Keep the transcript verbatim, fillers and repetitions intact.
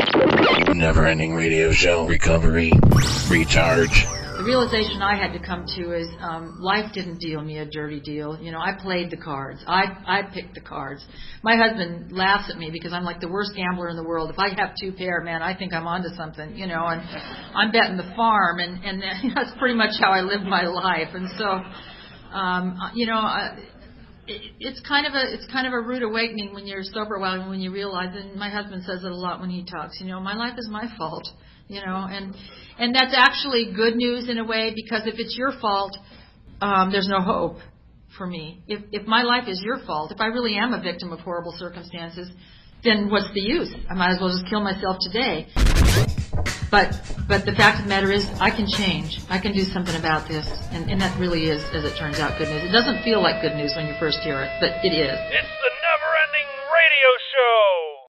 Never-ending radio show. Recovery. Recharge. The realization I had to come to is um, life didn't deal me a dirty deal. You know, I played the cards. I I picked the cards. My husband laughs at me because I'm like the worst gambler in the world. If I have two pair, man, I think I'm onto something, you know, and I'm betting the farm, and, and that's pretty much how I live my life. And so, um, you know, I, it, it's kind of a it's kind of a rude awakening when you're sober, well, when you realize, and my husband says it a lot when he talks, you know, my life is my fault. You know, and and that's actually good news in a way, because if it's your fault, um, there's no hope for me. If if my life is your fault, if I really am a victim of horrible circumstances, then what's the use? I might as well just kill myself today. But but the fact of the matter is, I can change. I can do something about this, and, and that really is, as it turns out, good news. It doesn't feel like good news when you first hear it, but it is. It's the